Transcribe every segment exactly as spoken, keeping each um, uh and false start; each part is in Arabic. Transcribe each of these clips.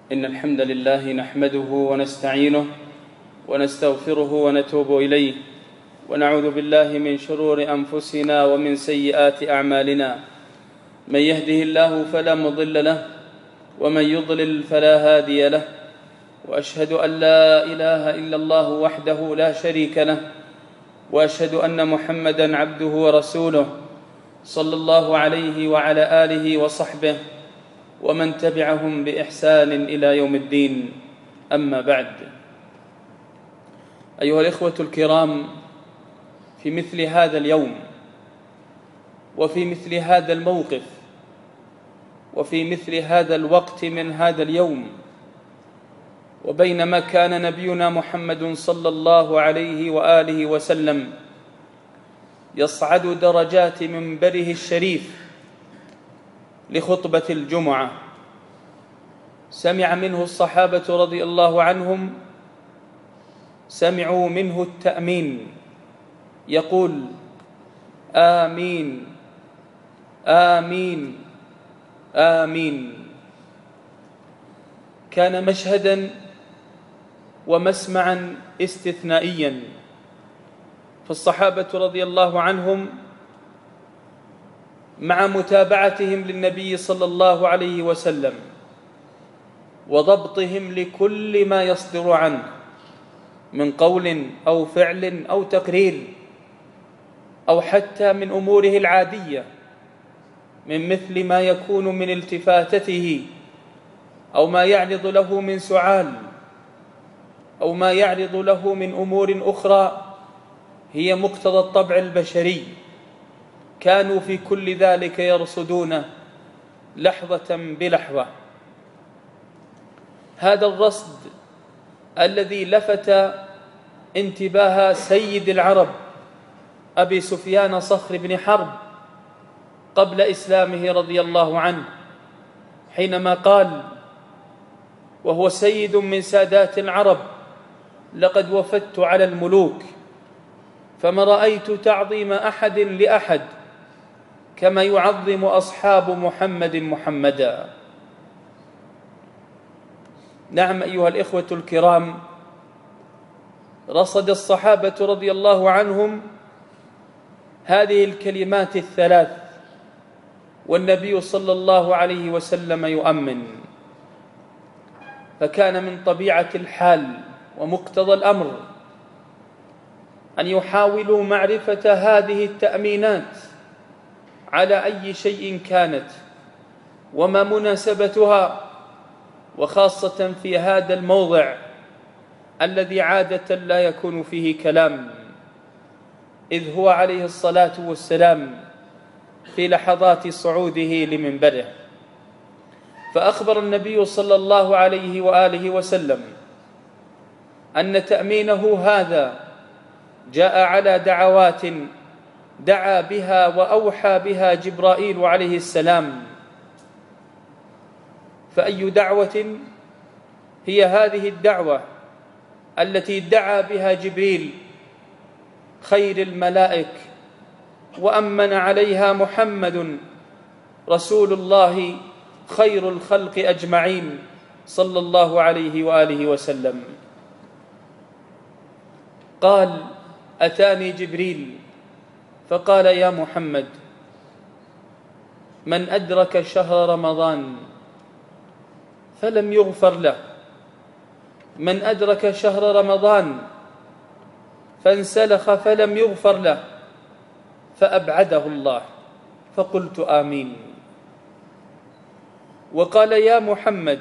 إن الحمد لله نحمده ونستعينه ونستغفره ونتوب إليه ونعوذ بالله من شرور أنفسنا ومن سيئات أعمالنا. من يهده الله فلا مضل له ومن يضلل فلا هادي له، وأشهد أن لا إله إلا الله وحده لا شريك له، وأشهد أن محمدًا عبده ورسوله صلى الله عليه وعلى آله وصحبه ومن تبعهم بإحسان إلى يوم الدين. أما بعد، أيها الإخوة الكرام، في مثل هذا اليوم وفي مثل هذا الموقف وفي مثل هذا الوقت من هذا اليوم، وبينما كان نبينا محمد صلى الله عليه وآله وسلم يصعد درجات منبره الشريف لخطبة الجمعة، سمع منه الصحابة رضي الله عنهم سمعوا منه التأمين يقول: آمين آمين آمين. كان مشهداً ومسمعاً استثنائياً، فالصحابة رضي الله عنهم مع متابعتهم للنبي صلى الله عليه وسلم وضبطهم لكل ما يصدر عنه من قول أو فعل أو تقرير أو حتى من أموره العادية، من مثل ما يكون من التفاتته أو ما يعرض له من سعال أو ما يعرض له من أمور أخرى هي مقتضى الطبع البشري، كانوا في كل ذلك يرصدون لحظة بلحظة. هذا الرصد الذي لفت انتباه سيد العرب أبي سفيان صخر بن حرب قبل إسلامه رضي الله عنه، حينما قال وهو سيد من سادات العرب: لقد وفدت على الملوك فما رأيت تعظيم أحد لأحد كما يعظم أصحاب محمد محمدا. نعم أيها الإخوة الكرام، رصد الصحابة رضي الله عنهم هذه الكلمات الثلاث والنبي صلى الله عليه وسلم يؤمن، فكان من طبيعة الحال ومقتضى الأمر أن يحاولوا معرفة هذه التأمينات على أي شيء كانت وما مناسبتها، وخاصة في هذا الموضع الذي عادة لا يكون فيه كلام، إذ هو عليه الصلاة والسلام في لحظات صعوده لمنبره. فأخبر النبي صلى الله عليه وآله وسلم أن تأمينه هذا جاء على دعوات دعا بها وأوحى بها جبرائيل عليه السلام. فأي دعوة هي هذه الدعوة التي دعا بها جبريل خير الملائك وأمن عليها محمد رسول الله خير الخلق أجمعين صلى الله عليه وآله وسلم؟ قال: أتاني جبريل فقال: يا محمد، من أدرك شهر رمضان فلم يغفر له، من أدرك شهر رمضان فانسلخ فلم يغفر له فأبعده الله. فقلت آمين. وقال: يا محمد،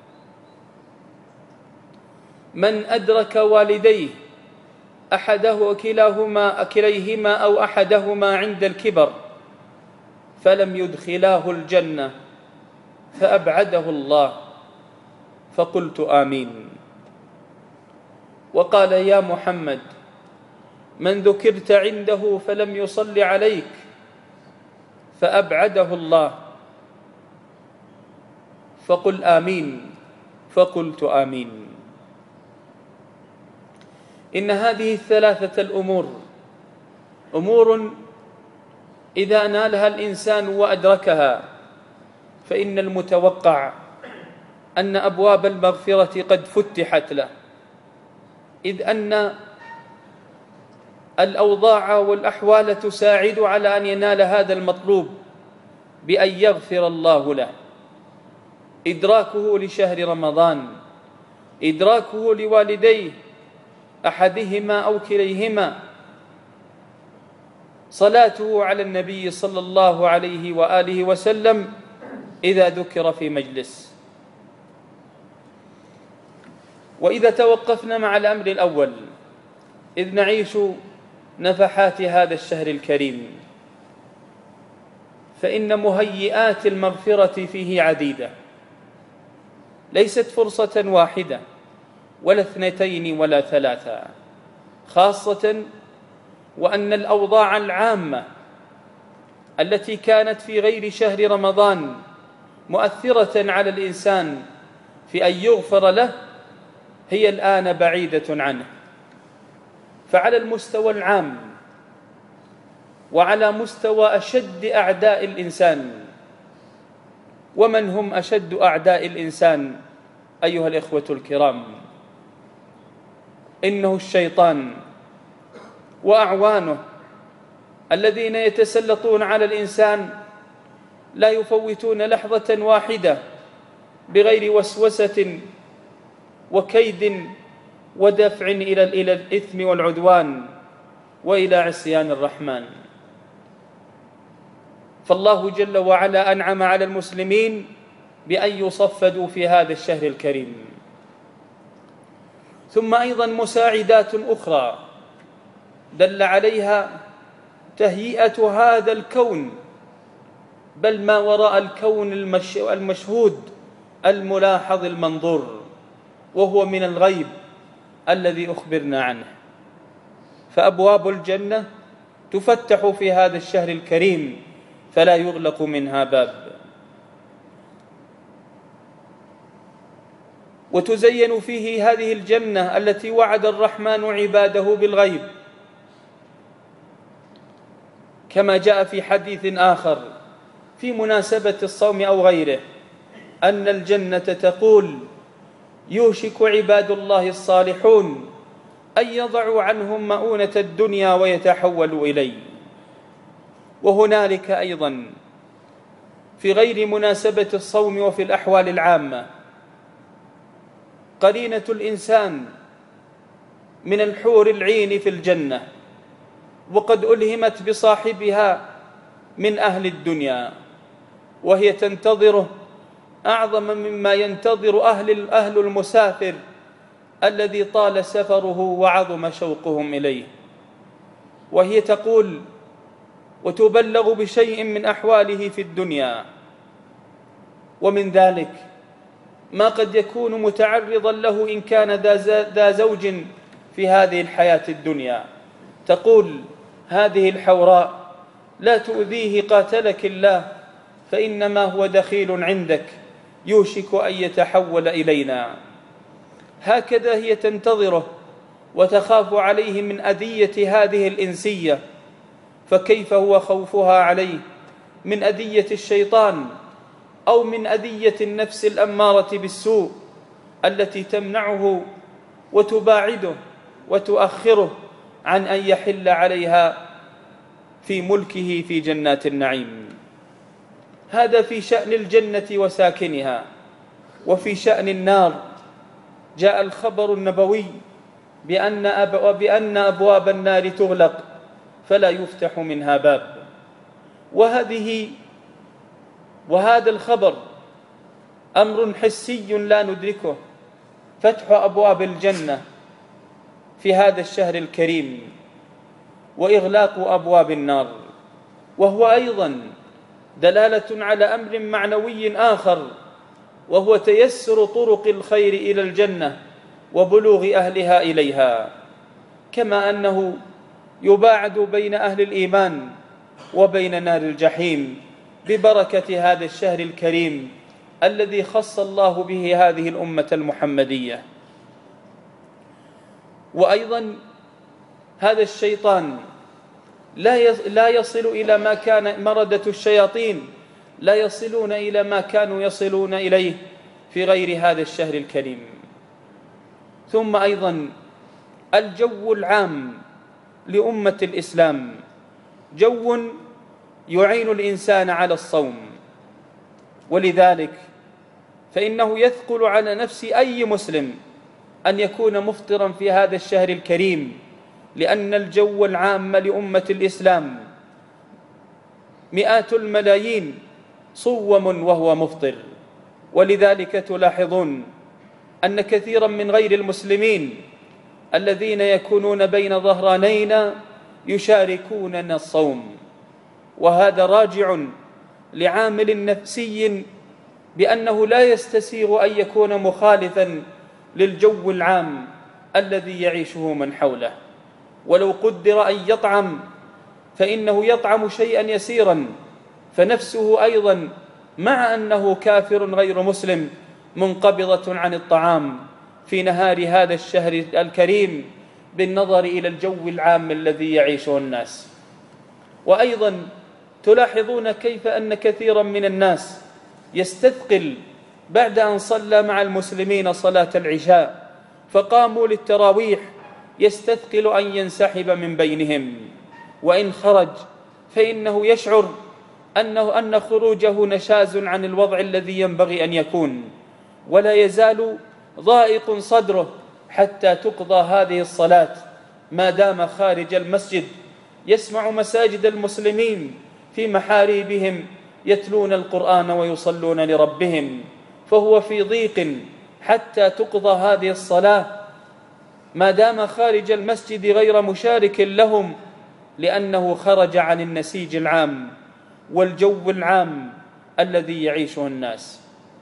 من أدرك والديه أحده كلاهما كليهما أو أحدهما عند الكبر فلم يدخلاه الجنة فأبعده الله. فقلت آمين. وقال: يا محمد، من ذكرت عنده فلم يصل عليك فأبعده الله. فقل آمين. فقلت آمين. إن هذه الثلاثة الأمور أمور إذا نالها الإنسان وأدركها فإن المتوقع أن أبواب المغفرة قد فتحت له، إذ أن الأوضاع والأحوال تساعد على أن ينال هذا المطلوب بأن يغفر الله له. إدراكه لشهر رمضان، إدراكه لوالديه أحدهما أو كليهما، صلاته على النبي صلى الله عليه وآله وسلم إذا ذكر في مجلس. وإذا توقفنا مع الأمر الأول، إذ نعيش نفحات هذا الشهر الكريم، فإن مهيئات المغفرة فيه عديدة، ليست فرصة واحدة ولا اثنتين ولا ثلاثة، خاصة وأن الأوضاع العامة التي كانت في غير شهر رمضان مؤثرة على الإنسان في أن يغفر له هي الآن بعيدة عنه. فعلى المستوى العام وعلى مستوى أشد أعداء الإنسان، ومن هم أشد أعداء الإنسان أيها الإخوة الكرام؟ إنه الشيطان وأعوانه الذين يتسلطون على الإنسان، لا يفوتون لحظة واحدة بغير وسوسة وكيد ودفع إلى الإثم والعدوان وإلى عصيان الرحمن. فالله جل وعلا أنعم على المسلمين بأن يصفدوا في هذا الشهر الكريم. ثم أيضا مساعدات أخرى دل عليها تهيئة هذا الكون، بل ما وراء الكون المشهود الملاحظ المنظور، وهو من الغيب الذي أخبرنا عنه. فأبواب الجنة تفتح في هذا الشهر الكريم فلا يغلق منها باب، وتزين فيه هذه الجنة التي وعد الرحمن عباده بالغيب، كما جاء في حديث آخر في مناسبة الصوم أو غيره أن الجنة تقول: يوشك عباد الله الصالحون أن يضعوا عنهم مؤونة الدنيا ويتحولوا إليه. وهنالك أيضا في غير مناسبة الصوم وفي الأحوال العامة قرينة الإنسان من الحور العين في الجنة، وقد ألهمت بصاحبها من أهل الدنيا، وهي تنتظره أعظم مما ينتظر أهل أهل المسافر الذي طال سفره وعظم شوقهم إليه. وهي تقول وتبلغ بشيء من أحواله في الدنيا، ومن ذلك ما قد يكون متعرضا له إن كان ذا زوج في هذه الحياة الدنيا. تقول: هذه الحوراء لا تؤذيه قاتلك الله، فإنما هو دخيل عندك يوشك أن يتحول إلينا. هكذا هي تنتظره وتخاف عليه من أذية هذه الإنسية، فكيف هو خوفها عليه من أذية الشيطان أو من أذية النفس الأمارة بالسوء التي تمنعه وتباعده وتؤخره عن أن يحل عليها في ملكه في جنات النعيم. هذا في شأن الجنة وساكنها. وفي شأن النار جاء الخبر النبوي بأن, أب... بأن أبواب النار تغلق فلا يفتح منها باب. وهذه وهذا الخبر أمر حسي لا ندركه، فتح أبواب الجنة في هذا الشهر الكريم وإغلاق أبواب النار، وهو أيضا دلالة على أمر معنوي آخر، وهو تيسر طرق الخير إلى الجنة وبلوغ أهلها إليها، كما أنه يباعد بين أهل الإيمان وبين نار الجحيم ببركة هذا الشهر الكريم الذي خص الله به هذه الأمة المحمدية. وأيضا هذا الشيطان لا يصل إلى ما كان مردة الشياطين لا يصلون إلى ما كانوا يصلون إليه في غير هذا الشهر الكريم. ثم أيضا الجو العام لأمة الإسلام جو يعين الإنسان على الصوم، ولذلك فإنه يثقل على نفس أي مسلم أن يكون مفطرا في هذا الشهر الكريم، لأن الجو العام لأمة الإسلام مئات الملايين صوم وهو مفطر. ولذلك تلاحظون أن كثيرا من غير المسلمين الذين يكونون بين ظهرانينا يشاركوننا الصوم، وهذا راجع لعامل نفسي بأنه لا يستسيغ أن يكون مخالفا للجو العام الذي يعيشه من حوله. ولو قدر أن يطعم فإنه يطعم شيئا يسيرا، فنفسه أيضا مع أنه كافر غير مسلم منقبضة عن الطعام في نهار هذا الشهر الكريم بالنظر إلى الجو العام الذي يعيشه الناس. وأيضا تلاحظون كيف أن كثيرا من الناس يستثقل بعد أن صلى مع المسلمين صلاة العشاء فقاموا للتراويح يستثقل أن ينسحب من بينهم، وإن خرج فإنه يشعر أنه أن خروجه نشاز عن الوضع الذي ينبغي أن يكون، ولا يزال ضائق صدره حتى تقضى هذه الصلاة ما دام خارج المسجد يسمع مساجد المسلمين في محاريبهم يتلون القرآن ويصلون لربهم، فهو في ضيق حتى تقضى هذه الصلاة ما دام خارج المسجد غير مشارك لهم، لأنه خرج عن النسيج العام والجو العام الذي يعيشه الناس.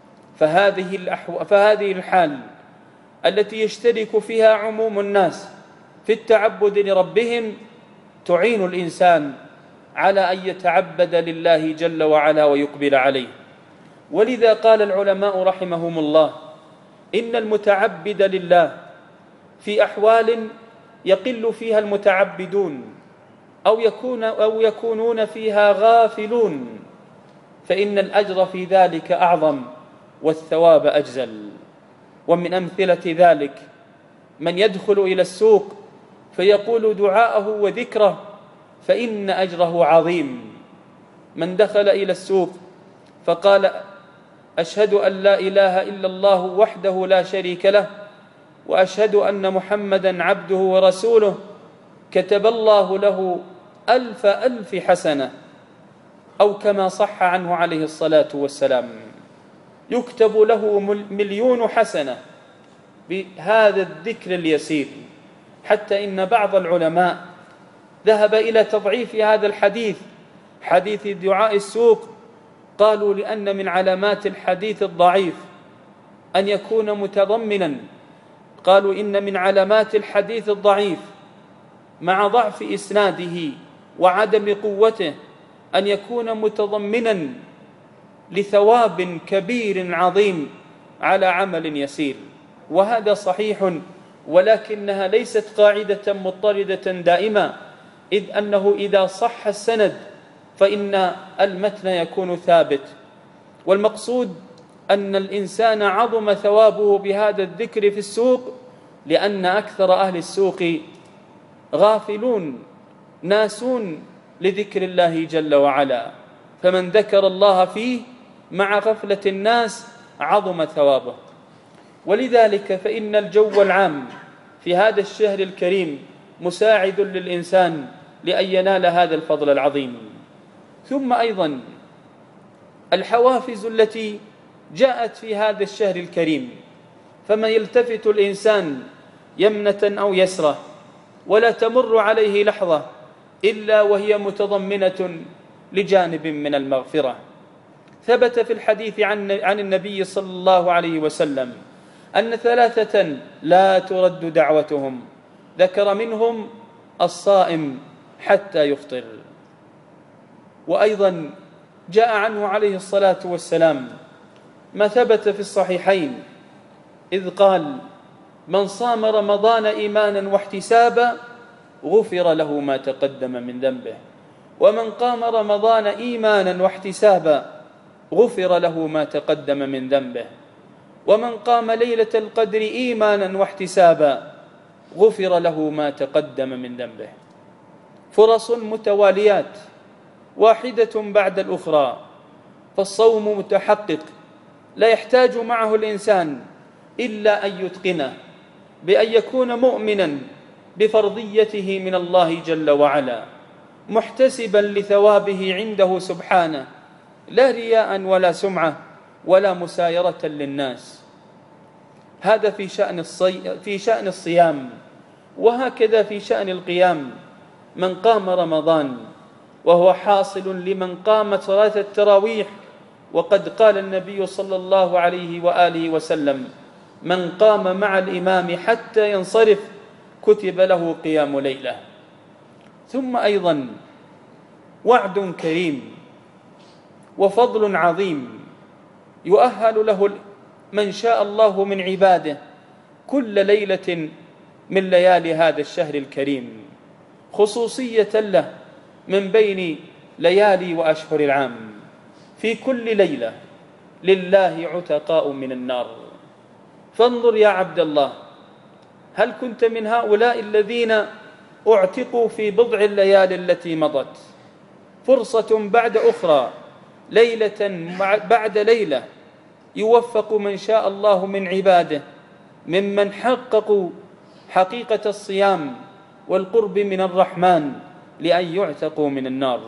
فهذه الأحو... فهذه الحال التي يشترك فيها عموم الناس في التعبد لربهم تعين الإنسان على أن يتعبد لله جل وعلا ويقبل عليه. ولذا قال العلماء رحمهم الله إن المتعبد لله في أحوال يقل فيها المتعبدون أو, يكون أو يكونون فيها غافلون، فإن الأجر في ذلك أعظم والثواب أجزل. ومن أمثلة ذلك من يدخل إلى السوق فيقول دعاءه وذكره فإن أجره عظيم. من دخل إلى السوق فقال أشهد أن لا إله إلا الله وحده لا شريك له وأشهد أن محمدا عبده ورسوله كتب الله له ألف ألف حسنة، أو كما صح عنه عليه الصلاة والسلام يكتب له مليون حسنة بهذا الذكر اليسير. حتى إن بعض العلماء ذهب إلى تضعيف هذا الحديث، حديث دعاء السوق، قالوا لأن من علامات الحديث الضعيف أن يكون متضمنا قالوا إن من علامات الحديث الضعيف مع ضعف إسناده وعدم قوته أن يكون متضمنا لثواب كبير عظيم على عمل يسير، وهذا صحيح، ولكنها ليست قاعدة مضطردة دائمة، إذ أنه إذا صح السند فإن المتن يكون ثابت. والمقصود أن الإنسان عظم ثوابه بهذا الذكر في السوق، لأن أكثر أهل السوق غافلون ناسون لذكر الله جل وعلا، فمن ذكر الله فيه مع غفلة الناس عظم ثوابه. ولذلك فإن الجو العام في هذا الشهر الكريم مساعد للإنسان لأن ينال هذا الفضل العظيم. ثم أيضا الحوافز التي جاءت في هذا الشهر الكريم، فما يلتفت الإنسان يمنة أو يسرة ولا تمر عليه لحظة إلا وهي متضمنة لجانب من المغفرة. ثبت في الحديث عن عن النبي صلى الله عليه وسلم أن ثلاثة لا ترد دعوتهم، ذكر منهم الصائم حتى يفطر. وأيضا جاء عنه عليه الصلاة والسلام ما ثبت في الصحيحين إذ قال من صام رمضان إيمانا واحتسابا غفر له ما تقدم من ذنبه، ومن قام رمضان إيمانا واحتسابا غفر له ما تقدم من ذنبه. ومن قام ليلة القدر إيمانا واحتسابا غفر له ما تقدم من ذنبه. فرص متواليات واحدة بعد الأخرى، فالصوم متحقق لا يحتاج معه الإنسان إلا أن يتقنه بأن يكون مؤمنا بفرضيته من الله جل وعلا، محتسبا لثوابه عنده سبحانه، لا رياء ولا سمعة ولا مسايرة للناس. هذا في شأن الصي... في شأن الصيام، وهكذا في شأن القيام. من قام رمضان وهو حاصل لمن قام صلاة التراويح، وقد قال النبي صلى الله عليه وآله وسلم: من قام مع الإمام حتى ينصرف كتب له قيام ليلة. ثم أيضا وعد كريم وفضل عظيم يؤهل له من شاء الله من عباده كل ليلة من ليالي هذا الشهر الكريم، خصوصية له من بين ليالي وأشهر العام. في كل ليلة لله عتقاء من النار. فانظر يا عبد الله، هل كنت من هؤلاء الذين اعتقوا في بضع الليالي التي مضت؟ فرصة بعد أخرى، ليلة بعد ليلة، يوفق من شاء الله من عباده ممن حققوا حقيقة الصيام والقرب من الرحمن لأن يعتقوا من النار.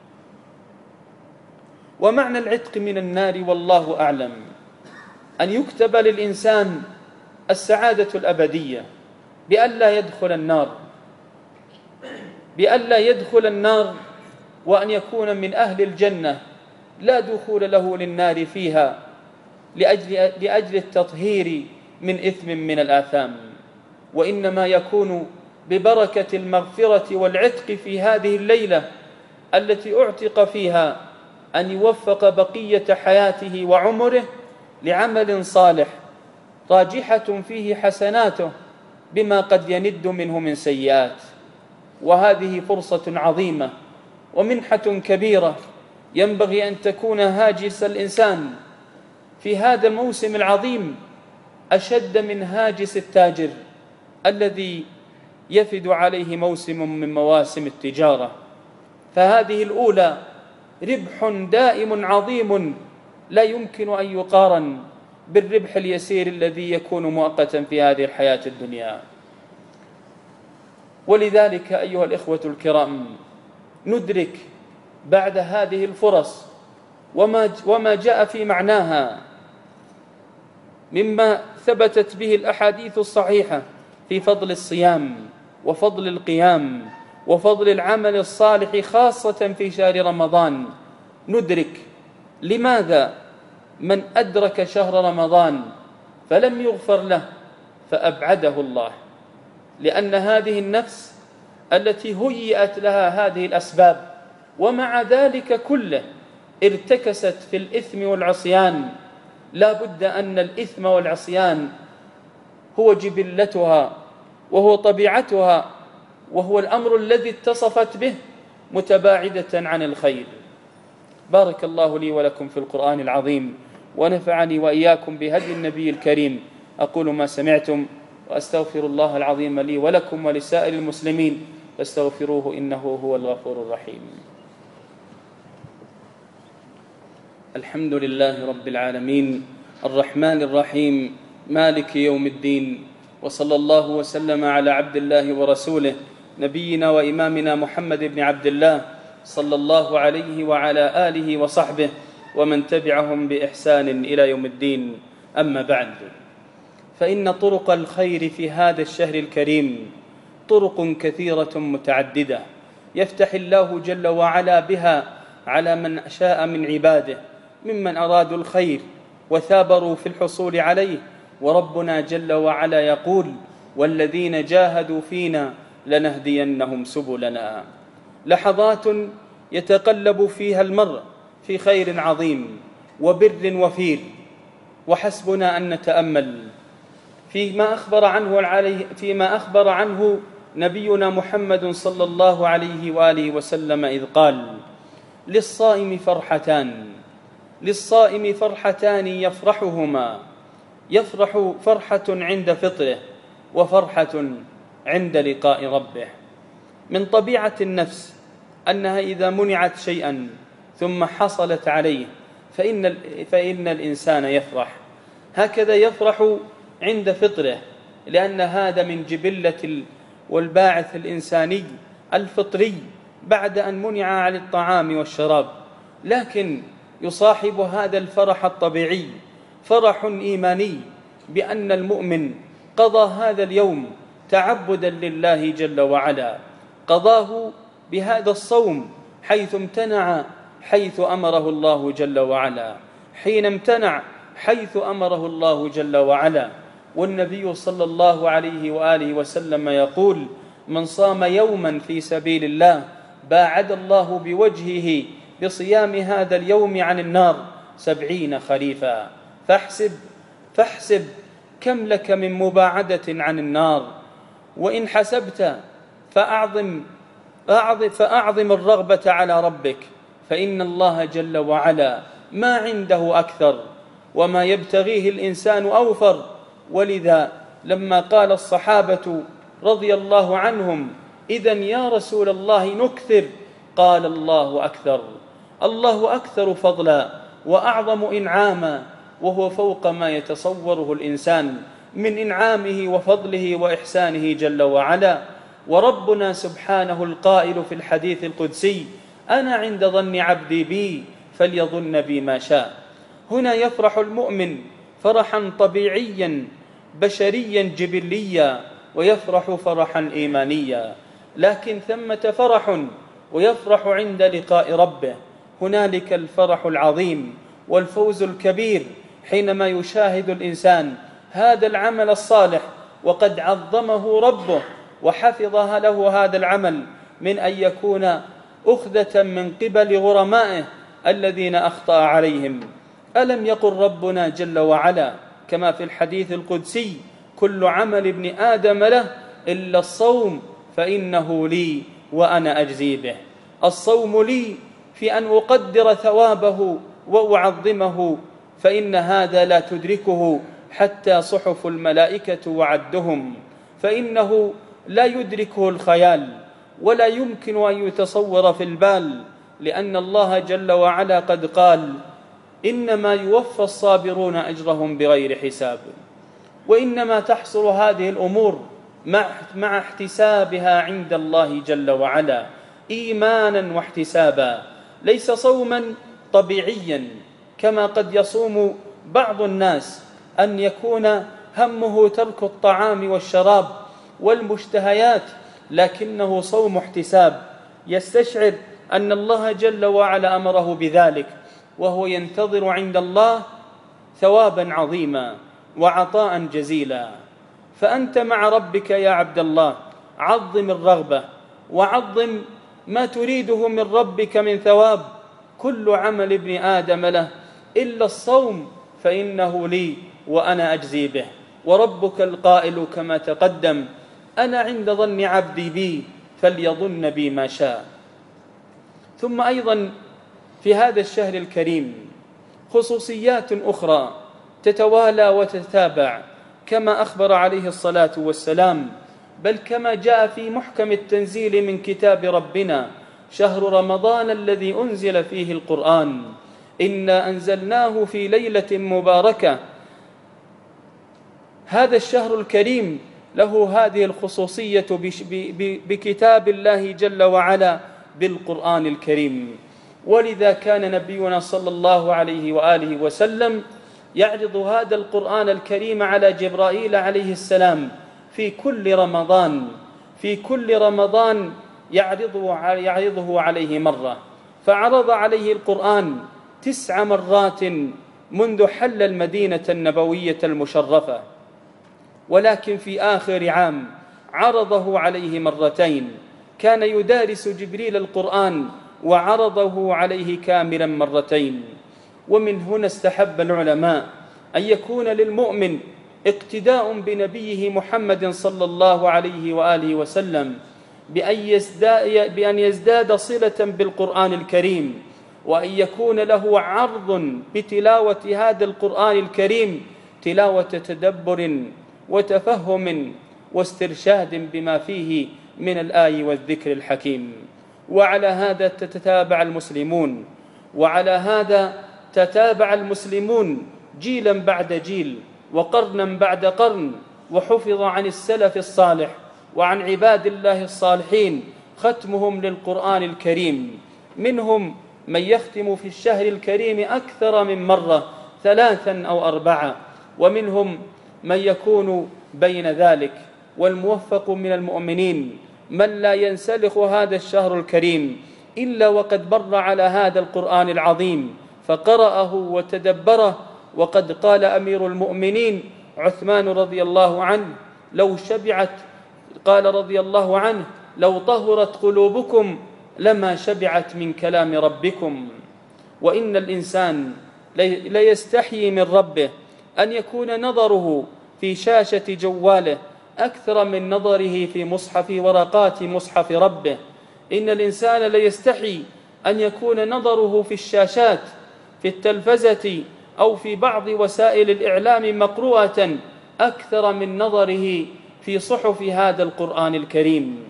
ومعنى العتق من النار والله أعلم أن يكتب للإنسان السعادة الأبدية بألا يدخل النار، بألا يدخل النار وأن يكون من أهل الجنة لا دخول له للنار فيها لأجل, لأجل التطهير من إثم من الآثام، وإنما يكون ببركة المغفرة والعتق في هذه الليلة التي اعتق فيها أن يوفق بقية حياته وعمره لعمل صالح راجحة فيه حسناته بما قد يند منه من سيئات. وهذه فرصة عظيمة ومنحة كبيرة ينبغي أن تكون هاجس الإنسان في هذا الموسم العظيم أشد من هاجس التاجر الذي يفد عليه موسم من مواسم التجارة. فهذه الأولى ربح دائم عظيم لا يمكن أن يقارن بالربح اليسير الذي يكون مؤقتا في هذه الحياة الدنيا. ولذلك أيها الإخوة الكرام، ندرك بعد هذه الفرص وما وما جاء في معناها مما ثبتت به الأحاديث الصحيحة في فضل الصيام وفضل القيام وفضل العمل الصالح خاصة في شهر رمضان. ندرك لماذا من أدرك شهر رمضان فلم يغفر له فأبعده الله، لأن هذه النفس التي هيئت لها هذه الأسباب ومع ذلك كله ارتكست في الإثم والعصيان. لا بد أن الإثم والعصيان هو جبلتها وهو طبيعتها وهو الأمر الذي اتصفت به، متباعدة عن الخير. بارك الله لي ولكم في القرآن العظيم، ونفعني وإياكم بهدي النبي الكريم. أقول ما سمعتم وأستغفر الله العظيم لي ولكم ولسائر المسلمين، فاستغفروه إنه هو الغفور الرحيم. الحمد لله رب العالمين الرحمن الرحيم مالك يوم الدين، وصلى الله وسلم على عبد الله ورسوله نبينا وإمامنا محمد بن عبد الله صلى الله عليه وعلى آله وصحبه ومن تبعهم بإحسان إلى يوم الدين. أما بعد، فإن طرق الخير في هذا الشهر الكريم طرق كثيرة متعددة يفتح الله جل وعلا بها على من شاء من عباده ممن أرادوا الخير وثابروا في الحصول عليه. وربنا جل وعلا يقول: والذين جاهدوا فينا لنهدينهم سبلنا. لحظات يتقلب فيها المرء في خير عظيم وبر وفير، وحسبنا أن نتأمل فيما أخبر عنه عليه فيما أخبر عنه نبينا محمد صلى الله عليه وآله وسلم إذ قال: للصائم فرحتان للصائم فرحتان يفرحهما يفرح فرحة عند فطره وفرحة عند لقاء ربه. من طبيعة النفس أنها إذا منعت شيئا ثم حصلت عليه فإن, فإن الإنسان يفرح، هكذا يفرح عند فطره، لأن هذا من جبلة والباعث الإنساني الفطري بعد أن منع عن الطعام والشراب. لكن يصاحب هذا الفرح الطبيعي فرح إيماني بأن المؤمن قضى هذا اليوم تعبدا لله جل وعلا، قضاه بهذا الصوم حيث امتنع حيث أمره الله جل وعلا، حين امتنع حيث أمره الله جل وعلا. والنبي صلى الله عليه وآله وسلم يقول: من صام يوما في سبيل الله باعد الله بوجهه بصيام هذا اليوم عن النار سبعين خريفا. فاحسب فاحسب كم لك من مباعدة عن النار، وإن حسبت فأعظم فأعظم الرغبة على ربك، فإن الله جل وعلا ما عنده أكثر وما يبتغيه الإنسان أوفر. ولذا لما قال الصحابة رضي الله عنهم: إذن يا رسول الله نكثر، قال: الله أكثر، الله أكثر فضلا وأعظم إنعاما، وهو فوق ما يتصوره الإنسان من إنعامه وفضله وإحسانه جل وعلا. وربنا سبحانه القائل في الحديث القدسي: أنا عند ظن عبدي بي فليظن بي ما شاء. هنا يفرح المؤمن فرحا طبيعيا بشريا جبليا، ويفرح فرحا إيمانيا. لكن ثمة فرح ويفرح عند لقاء ربه، هنالك الفرح العظيم والفوز الكبير حينما يشاهد الإنسان هذا العمل الصالح وقد عظمه ربه وحفظ له هذا العمل من أن يكون أخذة من قبل غرمائه الذين أخطأ عليهم. ألم يقل ربنا جل وعلا كما في الحديث القدسي: كل عمل ابن آدم له إلا الصوم فإنه لي وأنا أجزي به. الصوم لي في أن أقدر ثوابه وأعظمه، فإن هذا لا تدركه حتى صحف الملائكة وعدهم، فإنه لا يدركه الخيال ولا يمكن أن يتصور في البال، لأن الله جل وعلا قد قال: إنما يوفى الصابرون أجرهم بغير حساب. وإنما تحصل هذه الأمور مع احتسابها عند الله جل وعلا إيمانا واحتسابا، ليس صوما طبيعيا كما قد يصوم بعض الناس أن يكون همه ترك الطعام والشراب والمشتهيات، لكنه صوم احتساب، يستشعر أن الله جل وعلا أمره بذلك، وهو ينتظر عند الله ثوابا عظيما وعطاء جزيلا. فأنت مع ربك يا عبد الله عظم الرغبة وعظم ما تريده من ربك من ثواب. كل عمل ابن آدم له إلا الصوم فإنه لي وأنا أجزي به. وربك القائل كما تقدم: أنا عند ظن عبدي بي فليظن بي ما شاء. ثم أيضا في هذا الشهر الكريم خصوصيات أخرى تتوالى وتتابع، كما أخبر عليه الصلاة والسلام، بل كما جاء في محكم التنزيل من كتاب ربنا: شهر رمضان الذي أنزل فيه القرآن إنا أنزلناه في ليلة مباركة. هذا الشهر الكريم له هذه الخصوصية بكتاب الله جل وعلا بالقرآن الكريم. ولذا كان نبينا صلى الله عليه وآله وسلم يعرض هذا القرآن الكريم على جبرائيل عليه السلام في كل رمضان في كل رمضان يعرضه, يعرضه عليه مرة، فعرض عليه القرآن تسع مرات منذ حل المدينة النبوية المشرفة، ولكن في آخر عام عرضه عليه مرتين. كان يدارس جبريل القرآن وعرضه عليه كاملا مرتين. ومن هنا استحب العلماء أن يكون للمؤمن اقتداء بنبيه محمد صلى الله عليه وآله وسلم بأن يزداد, بأن يزداد صلة بالقرآن الكريم، وأن يكون له عرض بتلاوة هذا القرآن الكريم تلاوة تدبر وتفهم واسترشاد بما فيه من الآي والذكر الحكيم. وعلى هذا تتتابع المسلمون وعلى هذا تتابع المسلمون جيلا بعد جيل وقرنا بعد قرن، وحفظ عن السلف الصالح وعن عباد الله الصالحين ختمهم للقرآن الكريم. منهم من يختم في الشهر الكريم أكثر من مرة، ثلاثا أو أربعة، ومنهم من يكون بين ذلك. والموفق من المؤمنين من لا ينسلخ هذا الشهر الكريم إلا وقد بر على هذا القرآن العظيم فقرأه وتدبره. وقد قال أمير المؤمنين عثمان رضي الله عنه لو شبعت قال رضي الله عنه لو طهرت قلوبكم لما شبعت من كلام ربكم. وإن الإنسان ليستحيي من ربه أن يكون نظره في شاشة جواله أكثر من نظره في مصحف ورقات مصحف ربه. إن الإنسان ليستحي أن يكون نظره في الشاشات في التلفزة أو في بعض وسائل الإعلام مقروءة أكثر من نظره في صحف هذا القرآن الكريم.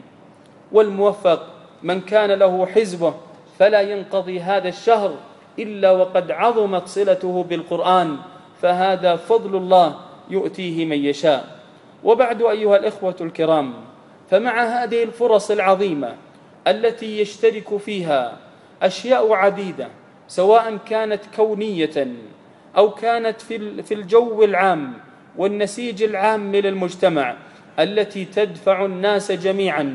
والموفق من كان له حزبه فلا ينقضي هذا الشهر إلا وقد عظمت صلته بالقرآن، فهذا فضل الله يؤتيه من يشاء. وبعد أيها الإخوة الكرام، فمع هذه الفرص العظيمة التي يشترك فيها أشياء عديدة سواء كانت كونية أو كانت في الجو العام والنسيج العام للمجتمع التي تدفع الناس جميعا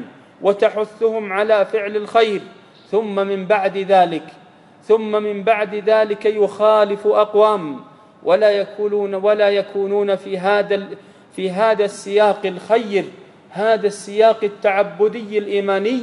وتحثهم على فعل الخير، ثم من بعد ذلك ثم من بعد ذلك يخالف أقوام ولا يكونون ولا يكونون في هذا في هذا السياق الخير، هذا السياق التعبدي الإيماني،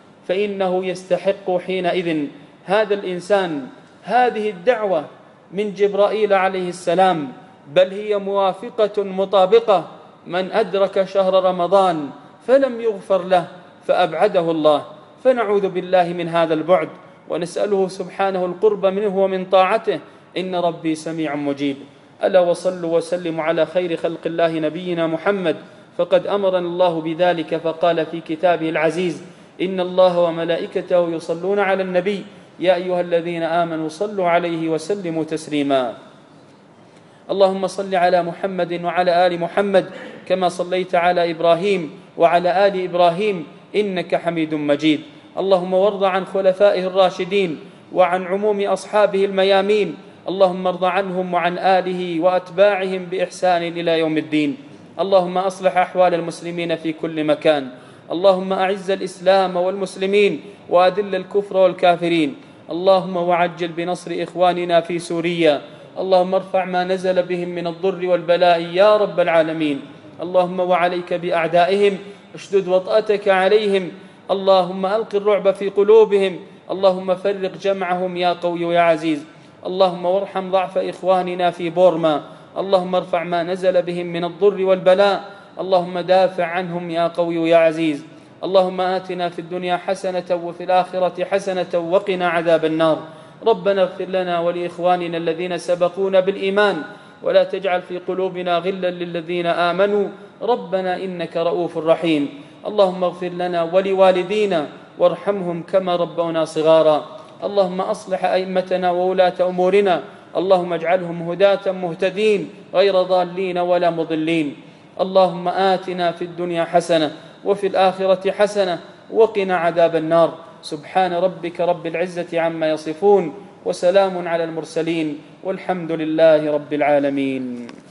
فإنه يستحق حينئذ هذا الإنسان هذه الدعوة من جبرائيل عليه السلام، بل هي موافقة مطابقة. من أدرك شهر رمضان فلم يغفر له فأبعده الله، فنعوذ بالله من هذا البعد ونسأله سبحانه القرب منه ومن طاعته، إن ربي سميع مجيب. ألا وصلوا وسلموا على خير خلق الله نبينا محمد، فقد أمرنا الله بذلك فقال في كتابه العزيز: إن الله وملائكته يصلون على النبي يا أيها الذين آمنوا صلوا عليه وسلموا تسليما. اللهم صل على محمد وعلى آل محمد كما صليت على إبراهيم وعلى آل إبراهيم إنك حميد مجيد. اللهم وارض عن خلفائه الراشدين وعن عموم أصحابه الميامين، اللهم ارض عنهم وعن آله وأتباعهم بإحسان إلى يوم الدين. اللهم أصلح أحوال المسلمين في كل مكان، اللهم أعز الإسلام والمسلمين وأذل الكفر والكافرين، اللهم وعجل بنصر إخواننا في سوريا، اللهم ارفع ما نزل بهم من الضر والبلاء يا رب العالمين. اللهم وعليك بأعدائهم، اشدد وطأتك عليهم، اللهم ألق الرعب في قلوبهم، اللهم فرق جمعهم يا قوي يا عزيز. اللهم وارحم ضعف إخواننا في بورما، اللهم ارفع ما نزل بهم من الضر والبلاء، اللهم دافع عنهم يا قوي يا عزيز. اللهم آتنا في الدنيا حسنة وفي الآخرة حسنة وقنا عذاب النار. ربنا اغفر لنا ولإخواننا الذين سبقونا بالإيمان ولا تجعل في قلوبنا غلا للذين آمنوا ربنا إنك رؤوف رحيم. اللهم اغفر لنا ولوالدينا وارحمهم كما ربونا صغارا. اللهم أصلح أئمتنا وولاة أمورنا، اللهم اجعلهم هداة مهتدين غير ضالين ولا مضلين. اللهم آتنا في الدنيا حسنة وفي الآخرة حسنة وقنا عذاب النار. سبحان ربك رب العزة عما يصفون وسلام على المرسلين والحمد لله رب العالمين.